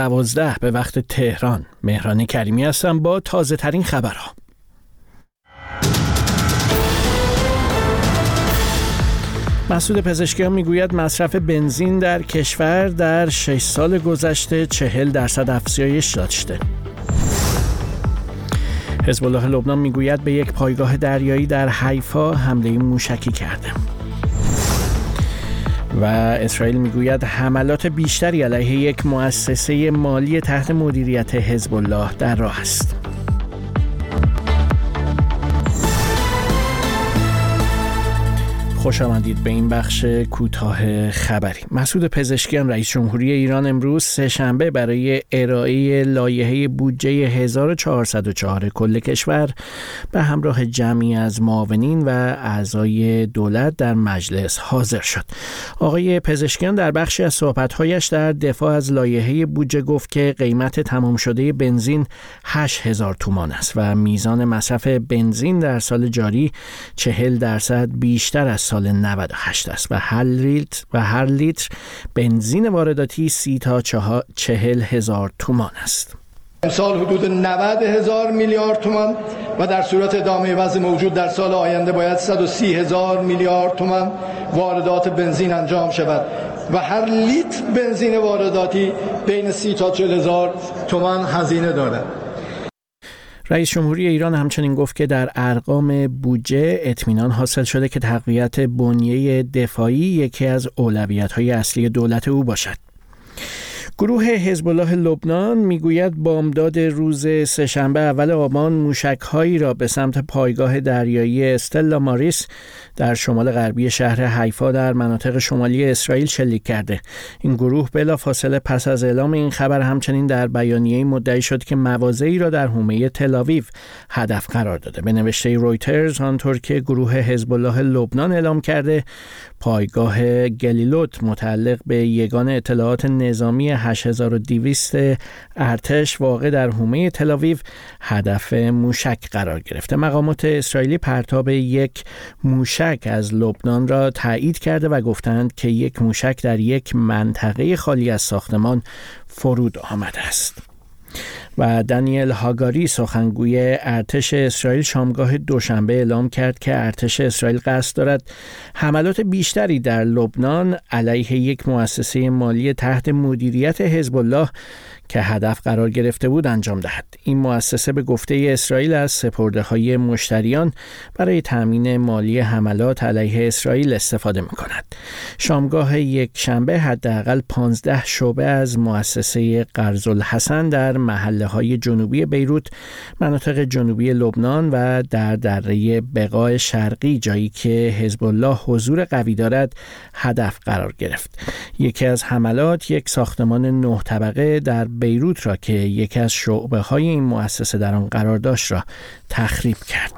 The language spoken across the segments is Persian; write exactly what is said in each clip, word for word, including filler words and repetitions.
دوازده به وقت تهران. مهران کریمی هستم با تازه ترین خبرها. مسعود پزشکیان میگوید مصرف بنزین در کشور در شش سال گذشته چهل درصد افزایش داشته. حزب الله لبنان میگوید به یک پایگاه دریایی در حیفا حمله موشکی کرده. و اسرائیل میگوید حملات بیشتری علیه یک مؤسسه مالی تحت مدیریت حزب الله در راه است. خوش آمدید به این بخش کوتاه خبری. مسعود پزشکیان رئیس جمهوری ایران امروز سه‌شنبه برای ارائه لایحه بودجه هزار و چهارصد و چهار کل کشور به همراه جمعی از معاونین و اعضای دولت در مجلس حاضر شد. آقای پزشکیان در بخشی از صحبت‌هایش در دفاع از لایحه بودجه گفت که قیمت تمام شده بنزین هشت هزار تومان است و میزان مصرف بنزین در سال جاری چهل درصد بیشتر از سال نود و هشت است و هر لیتر و هر لیتر بنزین وارداتی سی تا چهل هزار تومان است. امسال حدود نود هزار میلیارد تومان و در صورت ادامه وضع موجود در سال آینده باید صد و سی هزار میلیارد تومان واردات بنزین انجام شود و هر لیتر بنزین وارداتی بین سی تا چهل هزار تومان هزینه دارد. رئیس جمهوری ایران همچنین گفت که در ارقام بودجه اطمینان حاصل شده که تقویت بنیه دفاعی یکی از اولویت‌های اصلی دولت او باشد. گروه حزب الله لبنان میگوید بامداد روز سه‌شنبه اول آبان موشک‌هایی را به سمت پایگاه دریایی استلا ماریس در شمال غربی شهر حیفا در مناطق شمالی اسرائیل شلیک کرده. این گروه بلافاصله پس از اعلام این خبر همچنین در بیانیه‌ای مدعی شد که مواضعی را در حومه تل‌آویو هدف قرار داده. به نوشته رویترز آنطور که گروه حزب الله لبنان اعلام کرده پایگاه گلیلوت متعلق به یگان اطلاعات نظامی هشت هزار و دویست ارتش واقع در حومه تل‌آویو هدف موشک قرار گرفته. مقامات اسرائیلی پرتاب یک موشک از لبنان را تایید کرده و گفتند که یک موشک در یک منطقه خالی از ساختمان فرود آمده است. و دانیل هاگاری سخنگوی ارتش اسرائیل شامگاه دوشنبه اعلام کرد که ارتش اسرائیل قصد دارد حملات بیشتری در لبنان علیه یک مؤسسه مالی تحت مدیریت حزب الله که هدف قرار گرفته بود انجام دهد. این مؤسسه به گفته اسرائیل از سپرده‌های مشتریان برای تامین مالی حملات علیه اسرائیل استفاده می‌کند. شامگاه یک شنبه حداقل پانزده شعبه از مؤسسه قرض الحسن در محله‌های جنوبی بیروت، مناطق جنوبی لبنان و در دره بقاع شرقی، جایی که حزب الله حضور قوی دارد، هدف قرار گرفت. یکی از حملات یک ساختمان نه طبقه در بیروت را که یکی از شعبه‌های این مؤسسه در آن قرار داشت را تخریب کرد.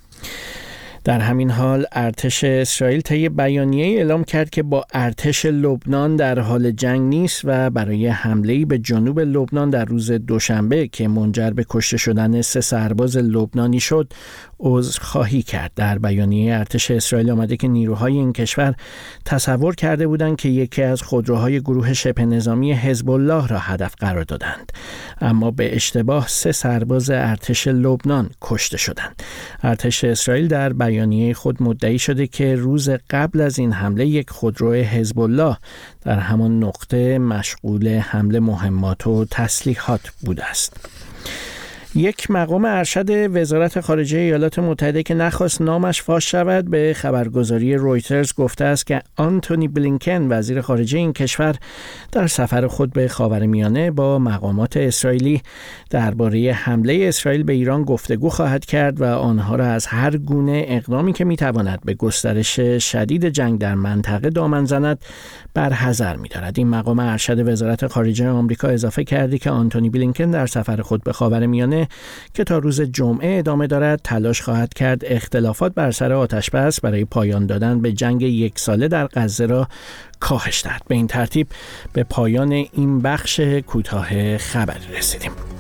در همین حال ارتش اسرائیل طی بیانیه‌ای اعلام کرد که با ارتش لبنان در حال جنگ نیست و برای حمله‌ای به جنوب لبنان در روز دوشنبه که منجر به کشته شدن سه سرباز لبنانی شد عذرخواهی کرد. در بیانیه ارتش اسرائیل آمده که نیروهای این کشور تصور کرده بودند که یکی از خودروهای گروه شبه نظامی حزب الله را هدف قرار دادند، اما به اشتباه سه سرباز ارتش لبنان کشته شدند. ارتش اسرائیل در بیانیه خود مدعی شده که روز قبل از این حمله یک خودرو حزب الله در همان نقطه مشغول حمل مهمات و تسلیحات بوده است. یک مقام ارشد وزارت خارجه ایالات متحده که نخواست نامش فاش شود به خبرگزاری رویترز گفته است که آنتونی بلینکن وزیر خارجه این کشور در سفر خود به خاورمیانه با مقامات اسرائیلی درباره حمله اسرائیل به ایران گفتگو خواهد کرد و آنها را از هر گونه اقدامی که میتواند به گسترش شدید جنگ در منطقه دامن زند برحذر می‌دارد. این مقام ارشد وزارت خارجه آمریکا اضافه کرده که آنتونی بلینکن در سفر خود به خاورمیانه که تا روز جمعه ادامه دارد تلاش خواهد کرد اختلافات بر سر آتش‌بس برای پایان دادن به جنگ یک ساله در غزه را کاهش دهد. به این ترتیب به پایان این بخش کوتاه خبر رسیدیم.